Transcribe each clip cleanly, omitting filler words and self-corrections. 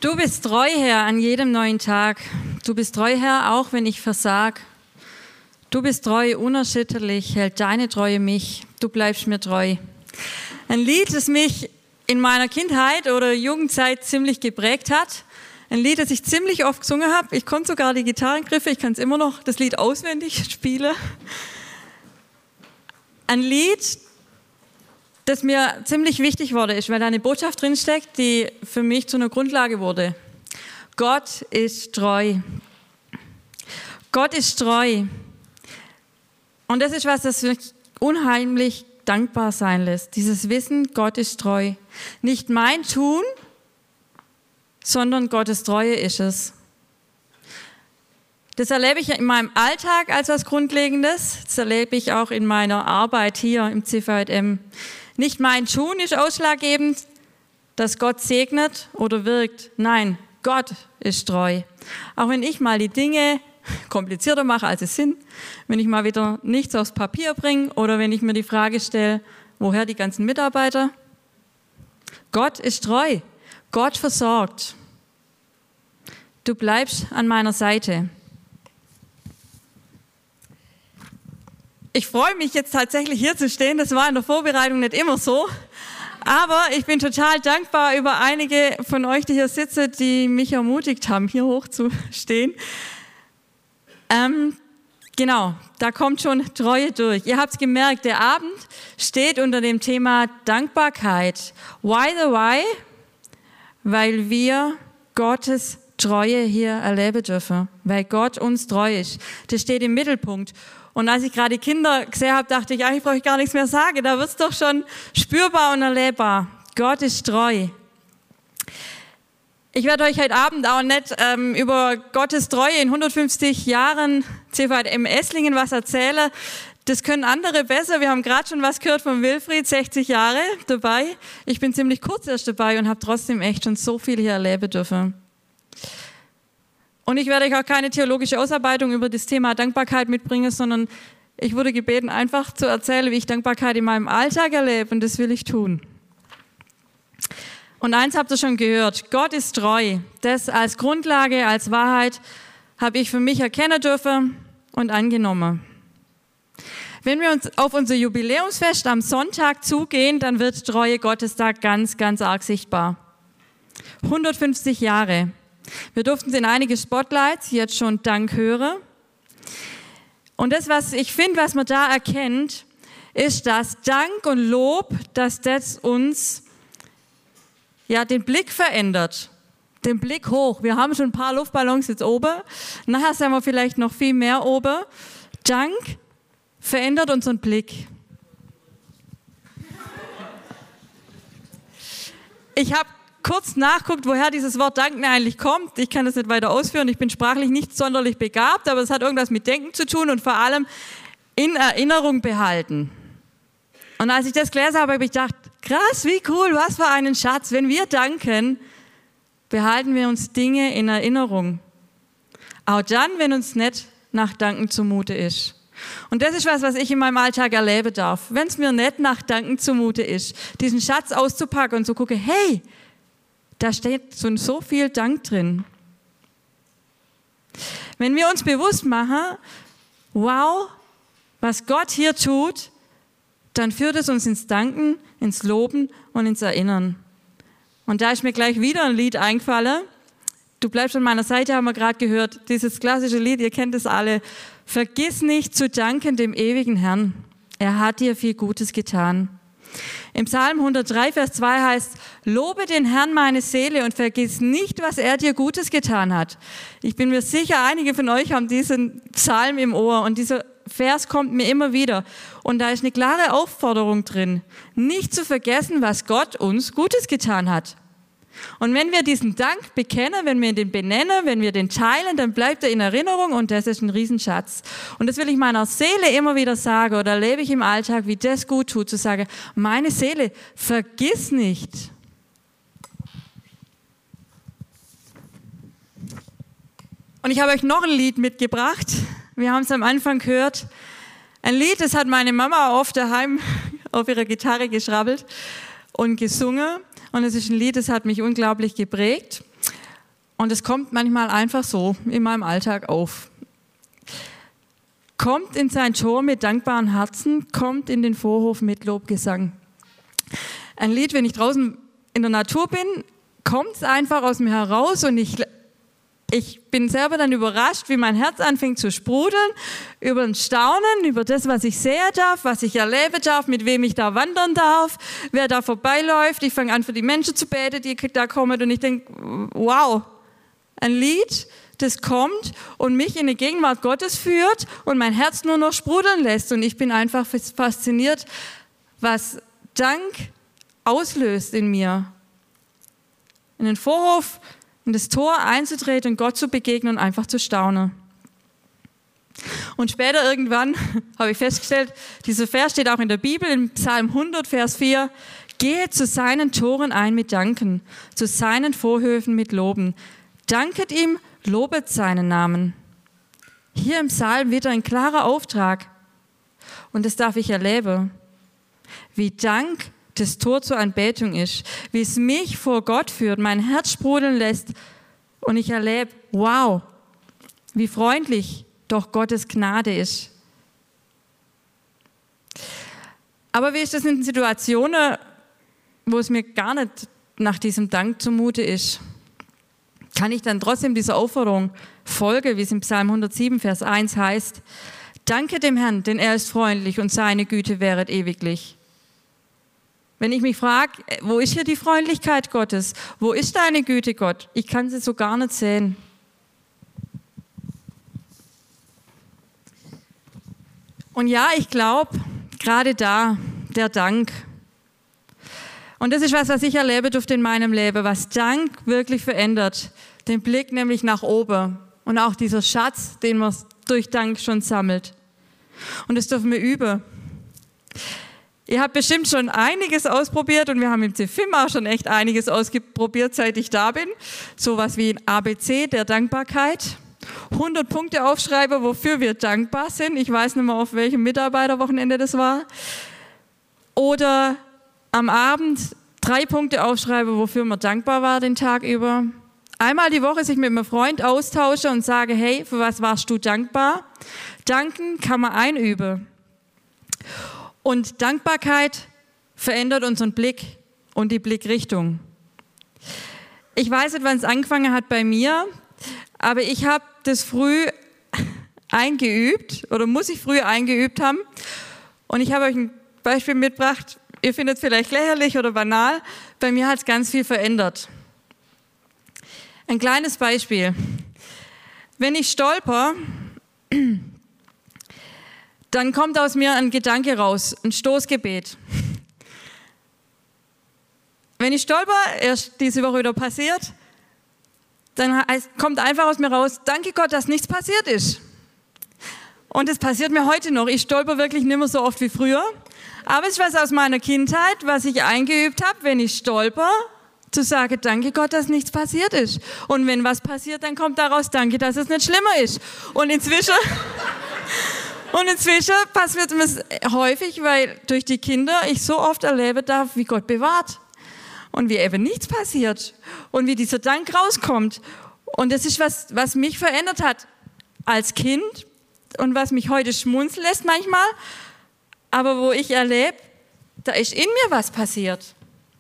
Du bist treu, Herr, an jedem neuen Tag. Du bist treu, Herr, auch wenn ich versag. Du bist treu, unerschütterlich, hält deine Treue mich. Du bleibst mir treu. Ein Lied, das mich in meiner Kindheit oder Jugendzeit ziemlich geprägt hat. Ein Lied, das ich ziemlich oft gesungen habe. Ich konnte sogar die Gitarrengriffe, ich kann es immer noch, das Lied auswendig spielen. Ein Lied, das mir ziemlich wichtig wurde, ist, weil da eine Botschaft drinsteckt, die für mich zu einer Grundlage wurde. Gott ist treu. Gott ist treu. Und das ist was, das mich unheimlich dankbar sein lässt. Dieses Wissen, Gott ist treu. Nicht mein Tun, sondern Gottes Treue ist es. Das erlebe ich in meinem Alltag als was Grundlegendes. Das erlebe ich auch in meiner Arbeit hier im CVM. Nicht mein Tun ist ausschlaggebend, dass Gott segnet oder wirkt. Nein, Gott ist treu. Auch wenn ich mal die Dinge komplizierter mache, als es sind, wenn ich mal wieder nichts aufs Papier bringe oder wenn ich mir die Frage stelle, woher die ganzen Mitarbeiter? Gott ist treu. Gott versorgt. Du bleibst an meiner Seite. Ich freue mich jetzt tatsächlich hier zu stehen. Das war in der Vorbereitung nicht immer so. Aber ich bin total dankbar über einige von euch, die hier sitzen, die mich ermutigt haben, hier hochzustehen. Genau, da kommt schon Treue durch. Ihr habt es gemerkt, der Abend steht unter dem Thema Dankbarkeit. Why the why? Weil wir Gottes Treue hier erleben dürfen. Weil Gott uns treu ist. Das steht im Mittelpunkt. Und als ich gerade die Kinder gesehen habe, dachte ich, eigentlich brauche ich gar nichts mehr sagen. Da wird es doch schon spürbar und erlebbar. Gott ist treu. Ich werde euch heute Abend auch nicht über Gottes Treue in 150 Jahren CVM Esslingen was erzählen. Das können andere besser. Wir haben gerade schon was gehört von Wilfried, 60 Jahre dabei. Ich bin ziemlich kurz erst dabei und habe trotzdem echt schon so viel hier erleben dürfen. Und ich werde euch auch keine theologische Ausarbeitung über das Thema Dankbarkeit mitbringen, sondern ich wurde gebeten, einfach zu erzählen, wie ich Dankbarkeit in meinem Alltag erlebe, und das will ich tun. Und eins habt ihr schon gehört, Gott ist treu. Das als Grundlage, als Wahrheit habe ich für mich erkennen dürfen und angenommen. Wenn wir uns auf unser Jubiläumsfest am Sonntag zugehen, dann wird Treue Gottes da ganz, ganz arg sichtbar. 150 Jahre. Wir durften in einige Spotlights jetzt schon Dank hören. Und das, was ich finde, was man da erkennt, ist, dass Dank und Lob, dass das uns den Blick verändert. Den Blick hoch. Wir haben schon ein paar Luftballons jetzt oben. Nachher sind wir vielleicht noch viel mehr oben. Dank verändert unseren Blick. Ich habe kurz nachguckt, woher dieses Wort Danken eigentlich kommt. Ich kann das nicht weiter ausführen. Ich bin sprachlich nicht sonderlich begabt, aber es hat irgendwas mit Denken zu tun und vor allem in Erinnerung behalten. Und als ich das gelesen habe, habe ich gedacht, krass, wie cool, was für einen Schatz. Wenn wir danken, behalten wir uns Dinge in Erinnerung. Auch dann, wenn uns nicht nach Danken zumute ist. Und das ist was ich in meinem Alltag erleben darf. Wenn es mir nicht nach Danken zumute ist, diesen Schatz auszupacken und zu gucken, hey, da steht so viel Dank drin. Wenn wir uns bewusst machen, wow, was Gott hier tut, dann führt es uns ins Danken, ins Loben und ins Erinnern. Und da ist mir gleich wieder ein Lied eingefallen. Du bleibst an meiner Seite, haben wir gerade gehört. Dieses klassische Lied, ihr kennt es alle. Vergiss nicht zu danken dem ewigen Herrn. Er hat dir viel Gutes getan. Im Psalm 103, Vers 2 heißt, lobe den Herrn meine Seele und vergiss nicht, was er dir Gutes getan hat. Ich bin mir sicher, einige von euch haben diesen Psalm im Ohr und dieser Vers kommt mir immer wieder. Und da ist eine klare Aufforderung drin, nicht zu vergessen, was Gott uns Gutes getan hat. Und wenn wir diesen Dank bekennen, wenn wir den benennen, wenn wir den teilen, dann bleibt er in Erinnerung und das ist ein Riesenschatz. Und das will ich meiner Seele immer wieder sagen oder erlebe ich im Alltag, wie das gut tut, zu sagen, meine Seele, vergiss nicht. Und ich habe euch noch ein Lied mitgebracht. Wir haben es am Anfang gehört. Ein Lied, das hat meine Mama oft daheim auf ihrer Gitarre geschrabbelt und gesungen. Und es ist ein Lied, das hat mich unglaublich geprägt. Und es kommt manchmal einfach so in meinem Alltag auf. Kommt in sein Tor mit dankbaren Herzen, kommt in den Vorhof mit Lobgesang. Ein Lied, wenn ich draußen in der Natur bin, kommt es einfach aus mir heraus und ich bin selber dann überrascht, wie mein Herz anfängt zu sprudeln, über ein Staunen, über das, was ich sehen darf, was ich erleben darf, mit wem ich da wandern darf, wer da vorbeiläuft. Ich fange an, für die Menschen zu beten, die da kommen und ich denke, wow, ein Lied, das kommt und mich in die Gegenwart Gottes führt und mein Herz nur noch sprudeln lässt. Und ich bin einfach fasziniert, was Dank auslöst in mir. In den Vorhof, in das Tor einzutreten und Gott zu begegnen und einfach zu staunen. Und später irgendwann habe ich festgestellt, dieser Vers steht auch in der Bibel, im Psalm 100, Vers 4, gehe zu seinen Toren ein mit Danken, zu seinen Vorhöfen mit Loben. Danket ihm, lobet seinen Namen. Hier im Psalm wieder ein klarer Auftrag. Und das darf ich erleben. Wie Dank das Tor zur Anbetung ist. Wie es mich vor Gott führt, mein Herz sprudeln lässt. Und ich erlebe, wow, wie freundlich doch Gottes Gnade ist. Aber wie ist das in Situationen, wo es mir gar nicht nach diesem Dank zumute ist? Kann ich dann trotzdem dieser Aufforderung folgen, wie es im Psalm 107, Vers 1 heißt, danke dem Herrn, denn er ist freundlich und seine Güte währet ewiglich. Wenn ich mich frage, wo ist hier die Freundlichkeit Gottes? Wo ist deine Güte, Gott? Ich kann sie so gar nicht sehen. Und ja, ich glaube, gerade da, der Dank. Und das ist was ich erlebe durfte in meinem Leben, was Dank wirklich verändert. Den Blick nämlich nach oben und auch dieser Schatz, den man durch Dank schon sammelt. Und das dürfen wir üben. Ihr habt bestimmt schon einiges ausprobiert und wir haben im CFIM auch schon echt einiges ausprobiert, seit ich da bin. Sowas wie ein ABC der Dankbarkeit. 100 Punkte aufschreiben, wofür wir dankbar sind. Ich weiß nicht mehr, auf welchem Mitarbeiterwochenende das war. Oder am Abend 3 Punkte aufschreiben, wofür man dankbar war den Tag über. Einmal die Woche sich mit einem Freund austausche und sage, hey, für was warst du dankbar? Danken kann man einüben. Und Dankbarkeit verändert unseren Blick und die Blickrichtung. Ich weiß nicht, wann es angefangen hat bei mir, aber ich habe das früh eingeübt oder muss ich früh eingeübt haben. Und ich habe euch ein Beispiel mitgebracht. Ihr findet es vielleicht lächerlich oder banal. Bei mir hat es ganz viel verändert. Ein kleines Beispiel. Wenn ich stolper, dann kommt aus mir ein Gedanke raus, ein Stoßgebet. Wenn ich stolper, erst diese Woche wieder passiert, dann kommt einfach aus mir raus, danke Gott, dass nichts passiert ist. Und es passiert mir heute noch. Ich stolper wirklich nicht mehr so oft wie früher. Aber es ist was aus meiner Kindheit, was ich eingeübt habe, wenn ich stolper, zu sagen, danke Gott, dass nichts passiert ist. Und wenn was passiert, dann kommt daraus, danke, dass es nicht schlimmer ist. Und inzwischen passiert es häufig, weil durch die Kinder ich so oft erleben darf, wie Gott bewahrt. Und wie eben nichts passiert. Und wie dieser Dank rauskommt. Und das ist was mich verändert hat als Kind und was mich heute schmunzeln lässt manchmal. Aber wo ich erlebe, da ist in mir was passiert.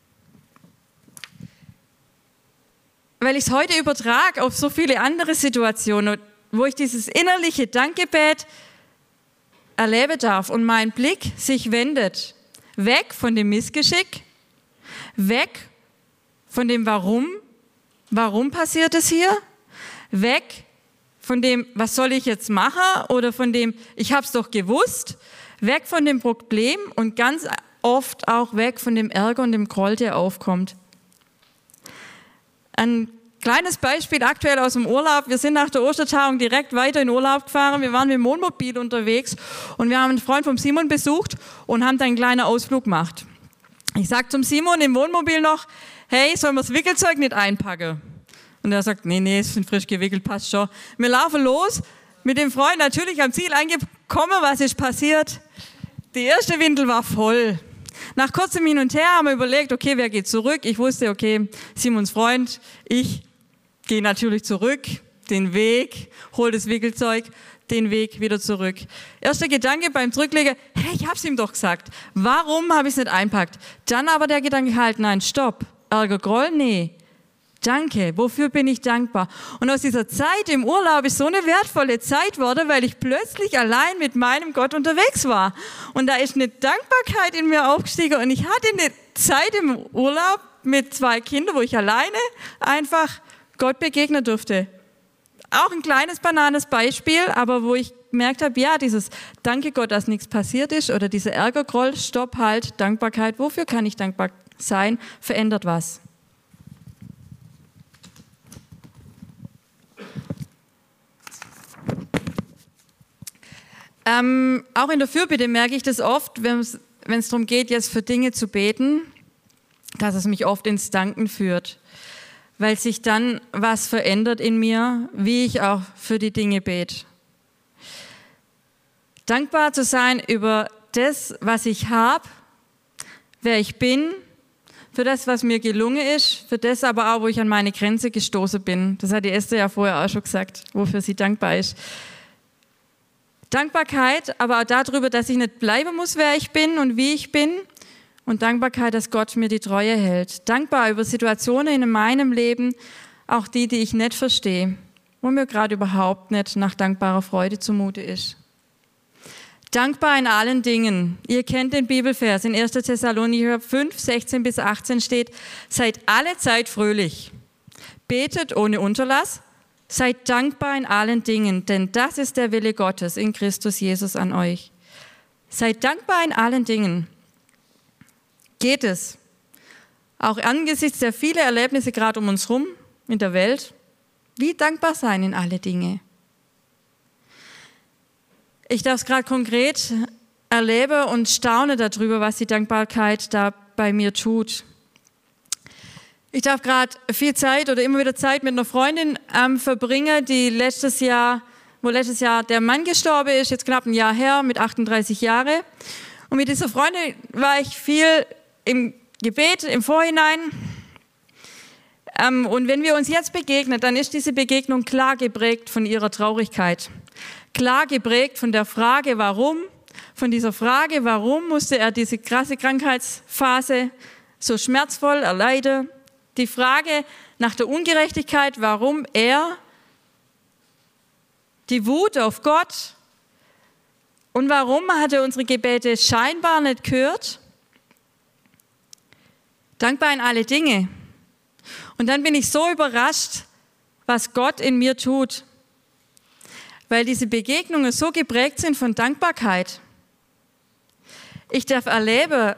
Weil ich es heute übertrage auf so viele andere Situationen, wo ich dieses innerliche Dankgebet erleben darf und mein Blick sich wendet. Weg von dem Missgeschick, weg von dem Warum passiert es hier, weg von dem, was soll ich jetzt machen oder von dem, ich habe es doch gewusst, weg von dem Problem und ganz oft auch weg von dem Ärger und dem Groll, der aufkommt. Ein kleines Beispiel aktuell aus dem Urlaub. Wir sind nach der Ostertagung direkt weiter in Urlaub gefahren. Wir waren mit dem Wohnmobil unterwegs und wir haben einen Freund vom Simon besucht und haben dann einen kleinen Ausflug gemacht. Ich sage zum Simon im Wohnmobil noch, hey, sollen wir das Wickelzeug nicht einpacken? Und er sagt, nee, es sind frisch gewickelt, passt schon. Wir laufen los, mit dem Freund natürlich am Ziel angekommen. Was ist passiert? Die erste Windel war voll. Nach kurzem Hin und Her haben wir überlegt, okay, wer geht zurück? Ich wusste, okay, Simons Freund, ich. gehe natürlich zurück, den Weg, hol das Wickelzeug, den Weg wieder zurück. Erster Gedanke beim Zurücklegen, hey, ich hab's ihm doch gesagt. Warum habe ich es nicht einpackt? Dann aber der Gedanke halt, nein, stopp. Ärger, Groll? Nee. Danke. Wofür bin ich dankbar? Und aus dieser Zeit im Urlaub ist so eine wertvolle Zeit geworden, weil ich plötzlich allein mit meinem Gott unterwegs war. Und da ist eine Dankbarkeit in mir aufgestiegen und ich hatte eine Zeit im Urlaub mit 2 Kindern, wo ich alleine einfach Gott begegnen durfte. Auch ein kleines, banales Beispiel, aber wo ich gemerkt habe, ja, dieses Danke Gott, dass nichts passiert ist oder dieser Ärgergroll, Stopp, Halt, Dankbarkeit, wofür kann ich dankbar sein, verändert was. Auch in der Fürbitte merke ich das oft, wenn es darum geht, jetzt für Dinge zu beten, dass es mich oft ins Danken führt, weil sich dann was verändert in mir, wie ich auch für die Dinge bete. Dankbar zu sein über das, was ich habe, wer ich bin, für das, was mir gelungen ist, für das aber auch, wo ich an meine Grenze gestoßen bin. Das hat die Esther ja vorher auch schon gesagt, wofür sie dankbar ist. Dankbarkeit, aber auch darüber, dass ich nicht bleiben muss, wer ich bin und wie ich bin. Und Dankbarkeit, dass Gott mir die Treue hält. Dankbar über Situationen in meinem Leben, auch die ich nicht verstehe, wo mir gerade überhaupt nicht nach dankbarer Freude zumute ist. Dankbar in allen Dingen. Ihr kennt den Bibelvers in 1. Thessalonicher 5, 16 bis 18 steht, seid alle Zeit fröhlich, betet ohne Unterlass, seid dankbar in allen Dingen, denn das ist der Wille Gottes in Christus Jesus an euch. Seid dankbar in allen Dingen. Geht es? Auch angesichts der vielen Erlebnisse gerade um uns herum in der Welt, wie dankbar sein in alle Dinge. Ich darf es gerade konkret erleben und staune darüber, was die Dankbarkeit da bei mir tut. Ich darf gerade viel Zeit oder immer wieder Zeit mit einer Freundin verbringen, die letztes Jahr der Mann gestorben ist, jetzt knapp ein Jahr her, mit 38 Jahren. Und mit dieser Freundin war ich viel im Gebet, im Vorhinein. Und wenn wir uns jetzt begegnen, dann ist diese Begegnung klar geprägt von ihrer Traurigkeit. Klar geprägt von der Frage, warum, von dieser Frage, warum musste er diese krasse Krankheitsphase so schmerzvoll erleiden. Die Frage nach der Ungerechtigkeit, warum er, die Wut auf Gott und warum hat er unsere Gebete scheinbar nicht gehört. Dankbar in alle Dinge. Und dann bin ich so überrascht, was Gott in mir tut, weil diese Begegnungen so geprägt sind von Dankbarkeit. Ich darf erleben,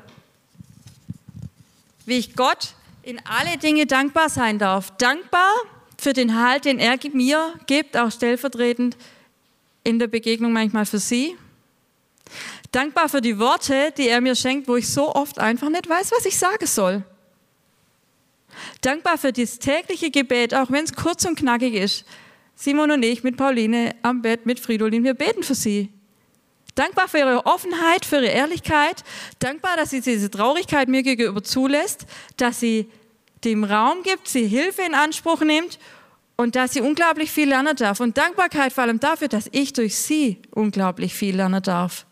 wie ich Gott in alle Dinge dankbar sein darf. Dankbar für den Halt, den er mir gibt, auch stellvertretend in der Begegnung manchmal für sie. Dankbar für die Worte, die er mir schenkt, wo ich so oft einfach nicht weiß, was ich sagen soll. Dankbar für das tägliche Gebet, auch wenn es kurz und knackig ist. Simon und ich mit Pauline am Bett mit Fridolin, wir beten für sie. Dankbar für ihre Offenheit, für ihre Ehrlichkeit. Dankbar, dass sie diese Traurigkeit mir gegenüber zulässt, dass sie dem Raum gibt, sie Hilfe in Anspruch nimmt und dass sie unglaublich viel lernen darf. Und Dankbarkeit vor allem dafür, dass ich durch sie unglaublich viel lernen darf.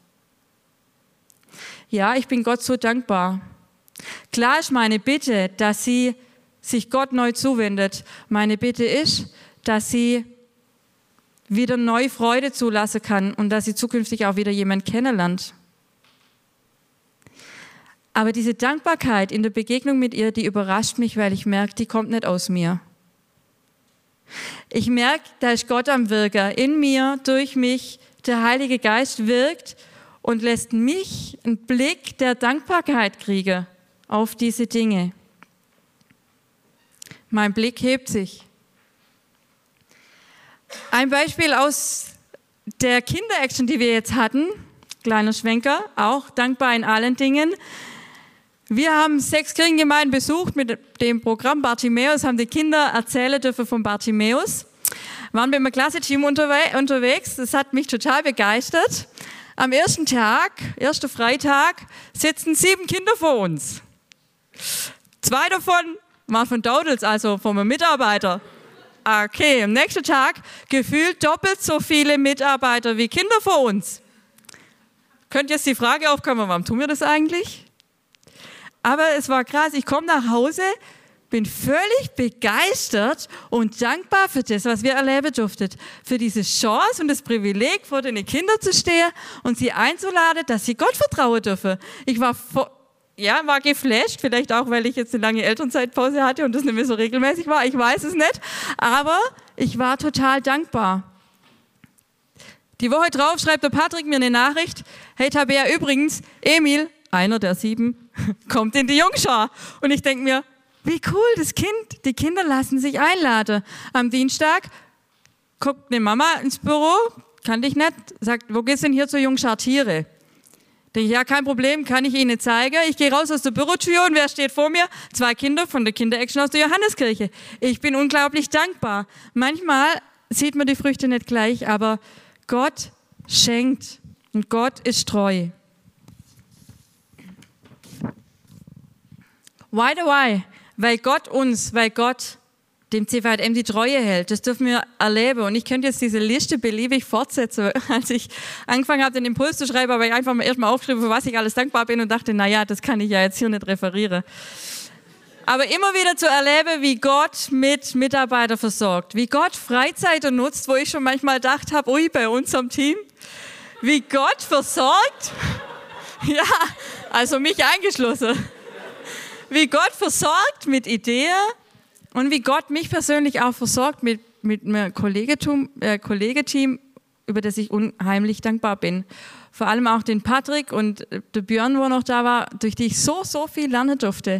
Ja, ich bin Gott so dankbar. Klar ist meine Bitte, dass sie sich Gott neu zuwendet. Meine Bitte ist, dass sie wieder neu Freude zulassen kann und dass sie zukünftig auch wieder jemanden kennenlernt. Aber diese Dankbarkeit in der Begegnung mit ihr, die überrascht mich, weil ich merke, die kommt nicht aus mir. Ich merke, da ist Gott am Wirken. In mir, durch mich, der Heilige Geist wirkt und lässt mich einen Blick der Dankbarkeit kriegen auf diese Dinge. Mein Blick hebt sich. Ein Beispiel aus der Kinder-Action, die wir jetzt hatten, kleiner Schwenker, auch dankbar in allen Dingen. Wir haben 6 Kirchengemeinden besucht mit dem Programm Bartimäus, haben die Kinder erzählen dürfen von Bartimäus. Waren mit einem Klasse-Team unterwegs, das hat mich total begeistert. Am ersten Freitag, sitzen 7 Kinder vor uns. 2 davon waren von Daudels, also von einem Mitarbeiter. okay, am nächsten Tag gefühlt doppelt so viele Mitarbeiter wie Kinder vor uns. Könnte jetzt die Frage aufkommen, warum tun wir das eigentlich? Aber es war krass, ich komme nach Hause, bin völlig begeistert und dankbar für das, was wir erleben durften. Für diese Chance und das Privileg, vor den Kindern zu stehen und sie einzuladen, dass sie Gott vertrauen dürfen. Ich war geflasht, vielleicht auch, weil ich jetzt eine lange Elternzeitpause hatte und das nicht mehr so regelmäßig war. Ich weiß es nicht, aber ich war total dankbar. Die Woche drauf schreibt der Patrick mir eine Nachricht. Hey Tabea, übrigens, Emil, einer der 7, kommt in die Jungschar. Und ich denke mir, wie cool, die Kinder lassen sich einladen. Am Dienstag guckt eine Mama ins Büro, kannte ich nicht, sagt, wo geht's denn hier zur Jungschar Tiere? Denke ich, ja, kein Problem, kann ich Ihnen zeigen. Ich gehe raus aus der Bürotür und wer steht vor mir? 2 Kinder von der Kinder-Action aus der Johanneskirche. Ich bin unglaublich dankbar. Manchmal sieht man die Früchte nicht gleich, aber Gott schenkt und Gott ist treu. Why? Weil Gott dem CVM die Treue hält. Das dürfen wir erleben. Und ich könnte jetzt diese Liste beliebig fortsetzen. Als ich angefangen habe, den Impuls zu schreiben, habe ich einfach erstmal aufgeschrieben, für was ich alles dankbar bin und dachte, naja, das kann ich ja jetzt hier nicht referieren. Aber immer wieder zu erleben, wie Gott mit Mitarbeitern versorgt. Wie Gott Freizeiten nutzt, wo ich schon manchmal gedacht habe, ui, bei unserem Team. Wie Gott versorgt. Ja, also mich eingeschlossen. Wie Gott versorgt mit Ideen und wie Gott mich persönlich auch versorgt mit einem Kollegeteam, über das ich unheimlich dankbar bin. Vor allem auch den Patrick und der Björn, wo noch da war, durch die ich so viel lernen durfte.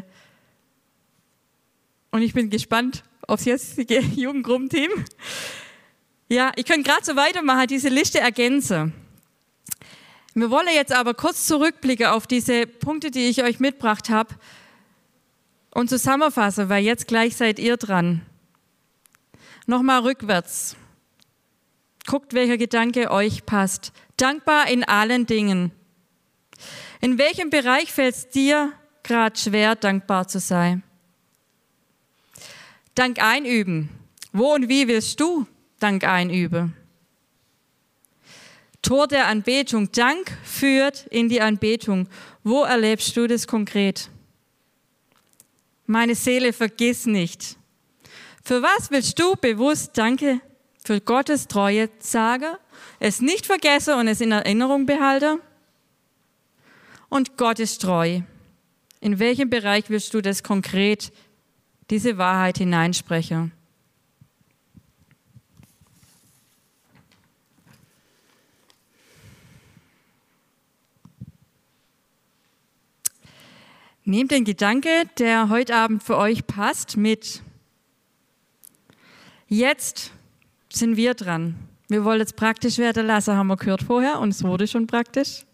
Und ich bin gespannt aufs jetzige Jugendgruppenteam. Ja, ich könnte gerade so weitermachen, diese Liste ergänzen. Wir wollen jetzt aber kurz zurückblicken auf diese Punkte, die ich euch mitgebracht habe und zusammenfassen, weil jetzt gleich seid ihr dran. Nochmal rückwärts. Guckt, welcher Gedanke euch passt. Dankbar in allen Dingen. In welchem Bereich fällt es dir gerade schwer, dankbar zu sein? Dank einüben. Wo und wie willst du Dank einüben? Tor der Anbetung. Dank führt in die Anbetung. Wo erlebst du das konkret? Meine Seele, vergiss nicht. Für was willst du bewusst Danke für Gottes Treue sagen, es nicht vergessen und es in Erinnerung behalten? Und Gott ist treu. In welchem Bereich willst du das konkret, diese Wahrheit hineinsprechen? Nehmt den Gedanke, der heute Abend für euch passt, mit. Jetzt sind wir dran. Wir wollen es praktisch werden lassen, haben wir gehört vorher, und es wurde schon praktisch.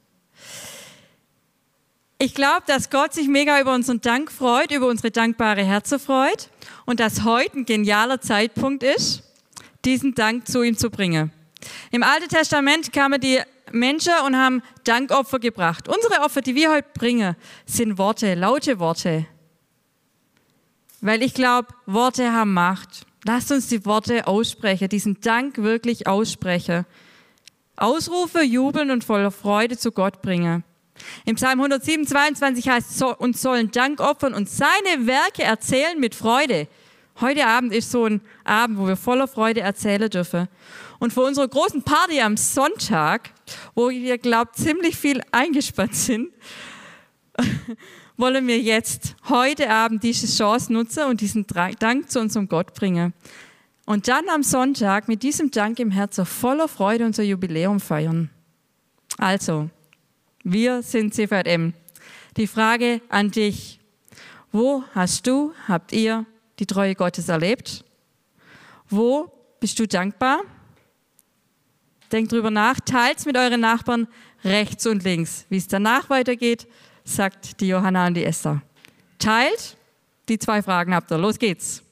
Ich glaube, dass Gott sich mega über unseren Dank freut, über unsere dankbare Herzen freut und dass heute ein genialer Zeitpunkt ist, diesen Dank zu ihm zu bringen. Im Alten Testament kamen die Menschen und haben Dankopfer gebracht. Unsere Opfer, die wir heute bringen, sind Worte, laute Worte. Weil ich glaube, Worte haben Macht. Lasst uns die Worte aussprechen, diesen Dank wirklich aussprechen. Ausrufe, jubeln und voller Freude zu Gott bringen. Im Psalm 107, 22 heißt es, uns sollen Dank opfern und seine Werke erzählen mit Freude. Heute Abend ist so ein Abend, wo wir voller Freude erzählen dürfen. Und für unsere großen Party am Sonntag, wo wir, glaube ich, ziemlich viel eingespannt sind, wollen wir jetzt heute Abend diese Chance nutzen und diesen Dank zu unserem Gott bringen. Und dann am Sonntag mit diesem Dank im Herzen voller Freude unser Jubiläum feiern. Also, wir sind CVM. Die Frage an dich: Wo habt ihr die Treue Gottes erlebt? Wo bist du dankbar? Denkt drüber nach, teilt's mit euren Nachbarn rechts und links. Wie es danach weitergeht, sagt die Johanna und die Esther. Teilt, die 2 Fragen habt ihr. Los geht's.